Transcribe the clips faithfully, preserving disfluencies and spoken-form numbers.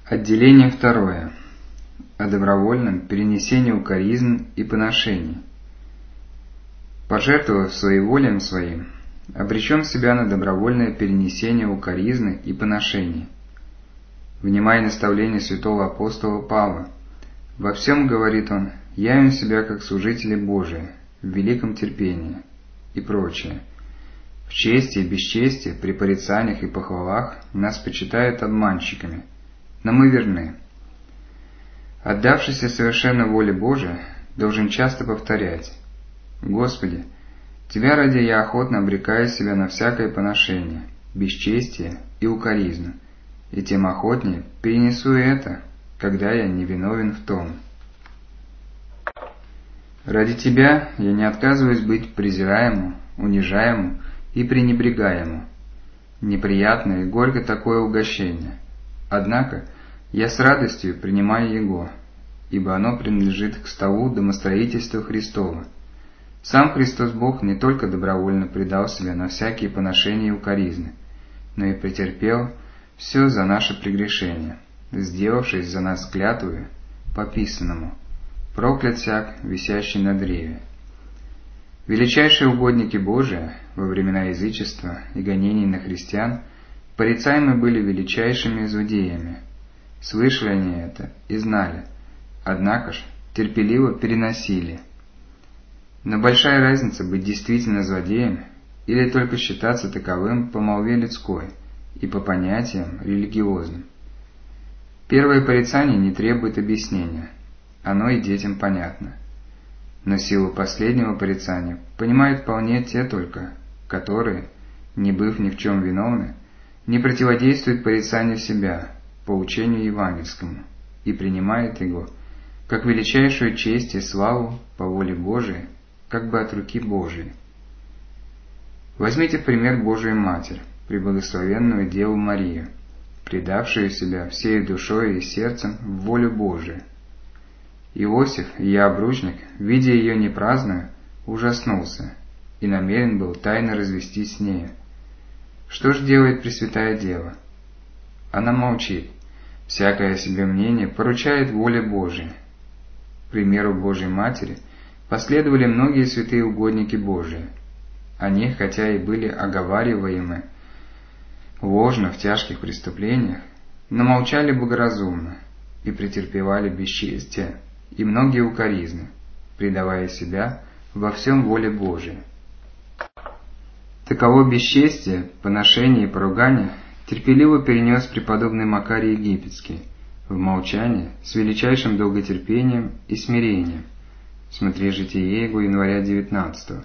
Отделение второе. О добровольном перенесении укоризн и поношений. Пожертвовав своеволием своим, обречем себя на добровольное перенесение укоризны и поношений. Внимая наставление святого апостола Павла, во всем, говорит он, явим себя как служители Божии, в великом терпении и прочее. В чести и бесчестии, при порицаниях и похвалах нас почитают обманщиками, но мы верны. Отдавшийся совершенно воле Божией должен часто повторять: «Господи, Тебя ради я охотно обрекаю себя на всякое поношение, бесчестие и укоризну, и тем охотнее перенесу это, когда я не виновен в том. Ради Тебя я не отказываюсь быть презираемым, унижаемым и пренебрегаемым. Неприятно и горько такое угощение. Однако я с радостью принимаю его, ибо оно принадлежит к столу домостроительства Христова. Сам Христос Бог не только добровольно предал себя на всякие поношения и укоризны, но и претерпел все за наше прегрешение, сделавшись за нас клятвою по писанному: проклят всяк, висящий на древе». Величайшие угодники Божии во времена язычества и гонений на христиан порицаемы были величайшими злодеями. Слышали они это и знали, однако ж терпеливо переносили. Но большая разница быть действительно злодеем или только считаться таковым по молве людской и по понятиям религиозным. Первое порицание не требует объяснения, оно и детям понятно. Но силу последнего порицания понимают вполне те только, которые, не быв ни в чем виновны, не противодействуют порицанию себя по учению евангельскому и принимают его как величайшую честь и славу по воле Божией, как бы от руки Божией. Возьмите в пример Божию Матерь, преблагословенную Деву Марию, предавшую себя всей душой и сердцем в волю Божию. Иосиф, ее обручник, видя ее непраздную, ужаснулся и намерен был тайно развестись с нею. Что ж делает Пресвятая Дева? Она молчит, всякое о себе мнение поручает воле Божией. К примеру Божьей Матери последовали многие святые угодники Божии. Они, хотя и были оговариваемы ложно в тяжких преступлениях, но молчали благоразумно и претерпевали бесчестие и многие укоризны, предавая себя во всем воле Божией. Таково бесчестие, поношение и поругание терпеливо перенес преподобный Макарий Египетский в молчании с величайшим долготерпением и смирением. Смотри житие его января девятнадцатого.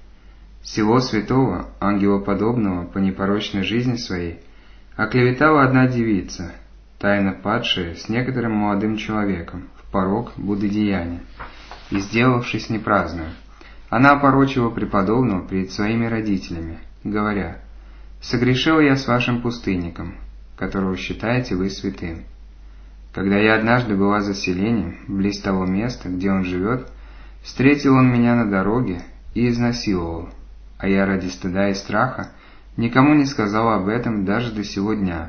Сего святого, ангелоподобного по непорочной жизни своей, оклеветала одна девица, тайно падшая с некоторым молодым человеком в порок блудодеяния, и, сделавшись непраздную, она опорочила преподобного перед своими родителями, говоря: «Согрешил я с вашим пустынником, которого считаете вы святым. Когда я однажды была за селением, близ того места, где он живет, встретил он меня на дороге и изнасиловал, а я ради стыда и страха никому не сказал об этом даже до сего дня».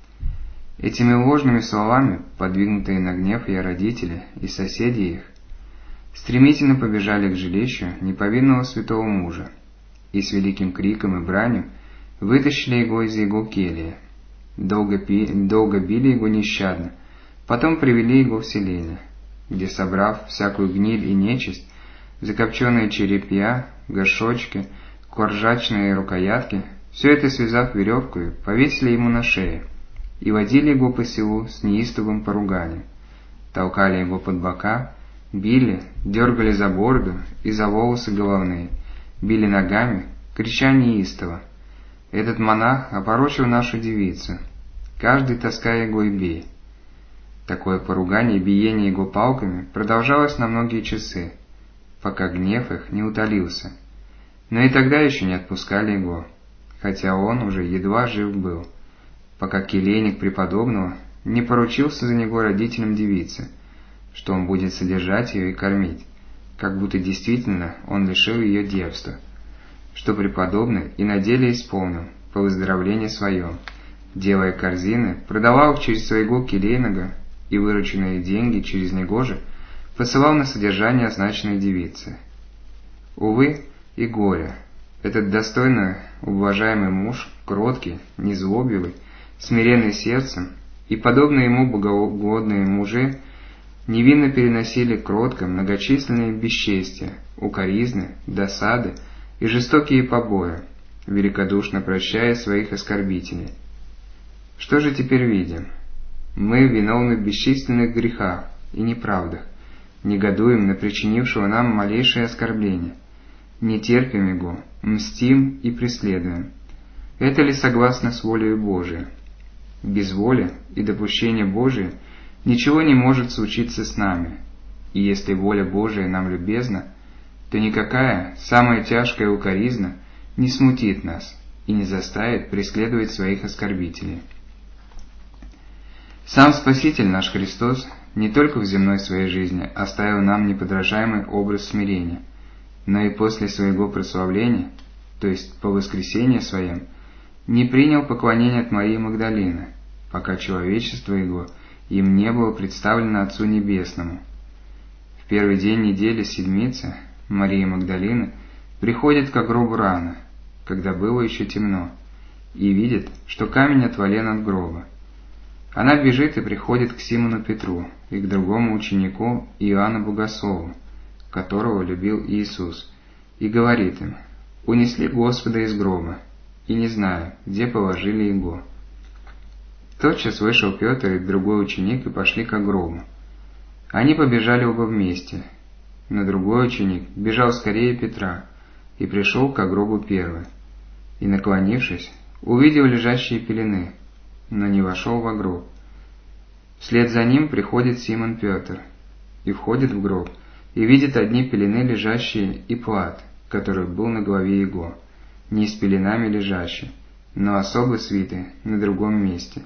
Этими ложными словами, подвигнутые на гнев ее родители и соседи их, стремительно побежали к жилищу неповинного святого мужа и с великим криком и бранью вытащили его из его кельи. Долго, пи... долго били его нещадно, потом привели его в селение, где, собрав всякую гниль и нечисть, закопченные черепья, горшочки, коржачные рукоятки, все это связав веревкою, повесили ему на шею и водили его по селу с неистовым поруганием, толкали его под бока, били, дергали за бороду и за волосы головные, били ногами, крича неистово: «Этот монах опорочил нашу девицу, каждый таская его и бей». Такое поругание и биение его палками продолжалось на многие часы, пока гнев их не утолился. Но и тогда еще не отпускали его, хотя он уже едва жив был, пока келейник преподобного не поручился за него родителям девицы, что он будет содержать ее и кормить, как будто действительно он лишил ее девства, что преподобный и на деле исполнил по выздоровлении своем, делая корзины, продавал их через своего келейного и вырученные деньги через него же посылал на содержание означенной девицы. Увы и горе, этот достойно уважаемый муж, кроткий, незлобивый, смиренный сердцем, и подобные ему богоугодные мужи невинно переносили кротко многочисленные бесчестия, укоризны, досады и жестокие побои, великодушно прощая своих оскорбителей. Что же теперь видим? Мы виновны в бесчисленных грехах и неправдах, негодуем на причинившего нам малейшее оскорбление, не терпим его, мстим и преследуем. Это ли согласно с волей Божией? Без воли и допущения Божия ничего не может случиться с нами, и если воля Божия нам любезна, то никакая, самая тяжкая укоризна не смутит нас и не заставит преследовать своих оскорбителей. Сам Спаситель наш Христос не только в земной своей жизни оставил нам неподражаемый образ смирения, но и после своего прославления, то есть по воскресении своем, не принял поклонения от Марии Магдалины, пока человечество его им не было представлено Отцу Небесному. В первый день недели седмицы Мария Магдалина приходит к гробу рано, когда было еще темно, и видит, что камень отвален от гроба. Она бежит и приходит к Симону Петру и к другому ученику Иоанну Богослову, которого любил Иисус, и говорит им: «Унесли Господа из гроба, и не знаю, где положили его». Тотчас вышел Петр и другой ученик и пошли к гробу. Они побежали оба вместе, но другой ученик бежал скорее Петра и пришел к гробу первый, и, наклонившись, увидел лежащие пелены, но не вошел во гроб. Вслед за ним приходит Симон Петр и входит в гроб, и видит одни пелены лежащие и плат, который был на голове его, не с пеленами лежащий, но особо свитый на другом месте.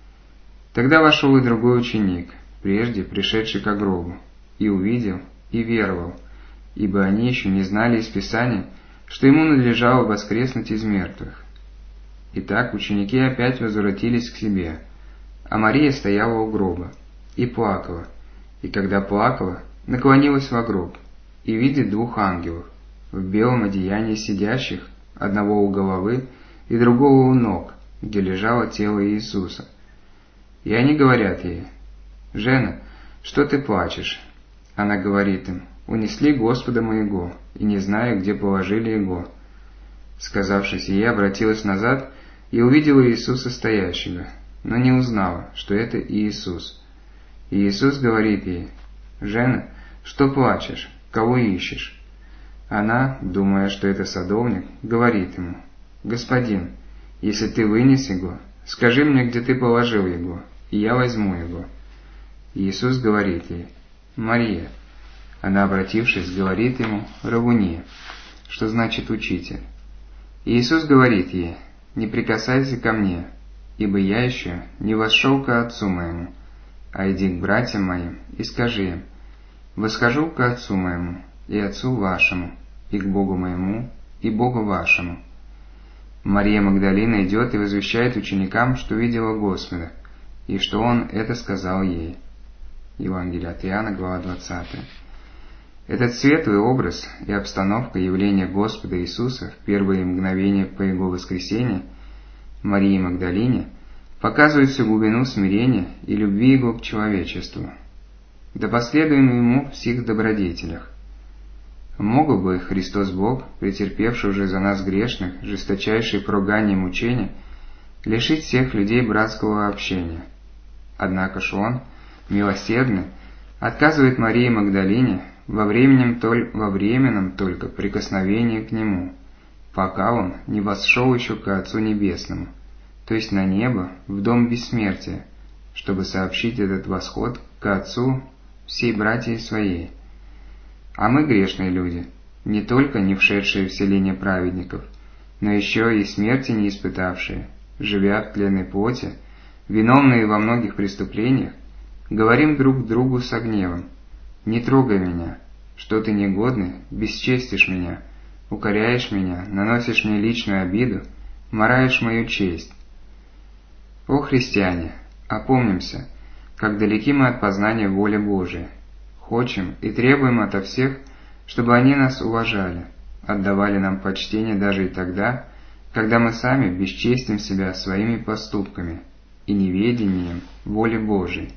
Тогда вошел и другой ученик, прежде пришедший к гробу, и увидел, и веровал, ибо они еще не знали из Писания, что ему надлежало воскреснуть из мертвых. Итак, ученики опять возвратились к себе, а Мария стояла у гроба и плакала, и когда плакала, наклонилась во гроб, и видит двух ангелов, в белом одеянии сидящих, одного у головы и другого у ног, где лежало тело Иисуса. И они говорят ей: «Жена, что ты плачешь?» Она говорит им: «Унесли Господа моего, и не знаю, где положили его». Сказавши сие, обратилась назад и увидела Иисуса стоящего, но не узнала, что это Иисус. И Иисус говорит ей: «Жена, что плачешь? Кого ищешь?» Она, думая, что это садовник, говорит ему: «Господин, если ты вынес его, скажи мне, где ты положил его, и я возьму его». Иисус говорит ей: «Мария». Она, обратившись, говорит ему: «Равуни», что значит «учитель». Иисус говорит ей: «Не прикасайся ко мне, ибо я еще не вошел к Отцу моему, а иди к братьям моим и скажи им: восхожу к Отцу моему и Отцу вашему, и к Богу моему и Богу вашему». Мария Магдалина идет и возвещает ученикам, что видела Господа, и что Он это сказал ей. Евангелие от Иоанна, глава двадцатая. Этот светлый образ и обстановка явления Господа Иисуса в первые мгновения по Его воскресении Марии Магдалине показывает всю глубину смирения и любви Его к человечеству. Да последуем Ему в сих добродетелях. Мог бы Христос Бог, претерпевший уже за нас грешных жесточайшие поругания и мучения, лишить всех людей братского общения. Однако ж Он, милосердный, отказывает Марии Магдалине во временном, толь, во временном только прикосновении к Нему, пока Он не восшел еще к Отцу Небесному, то есть на небо, в дом бессмертия, чтобы сообщить этот восход к Отцу всей братьей своей. А мы, грешные люди, не только не вшедшие в селение праведников, но еще и смерти не испытавшие, живя в тленной плоти, виновные во многих преступлениях, говорим друг другу со гневом: «Не трогай меня, что ты негодный, бесчестишь меня, укоряешь меня, наносишь мне личную обиду, мараешь мою честь». О христиане, опомнимся, как далеки мы от познания воли Божией. Хочем и требуем ото всех, чтобы они нас уважали, отдавали нам почтение даже и тогда, когда мы сами бесчестим себя своими поступками и неведением воли Божией.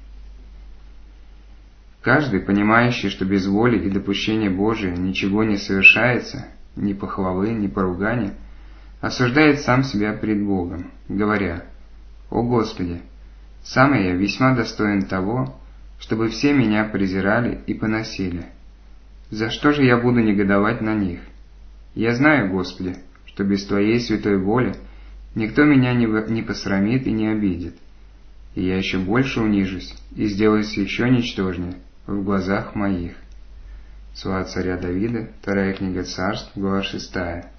Каждый, понимающий, что без воли и допущения Божия ничего не совершается, ни похвалы, ни поругания, осуждает сам себя пред Богом, говоря: «О Господи, сам я весьма достоин того, чтобы все меня презирали и поносили. За что же я буду негодовать на них? Я знаю, Господи, что без Твоей святой воли никто меня не посрамит и не обидит, и я еще больше унижусь и сделаюсь еще ничтожнее в глазах моих». Слова царя Давида, вторая книга Царств, глава шестая.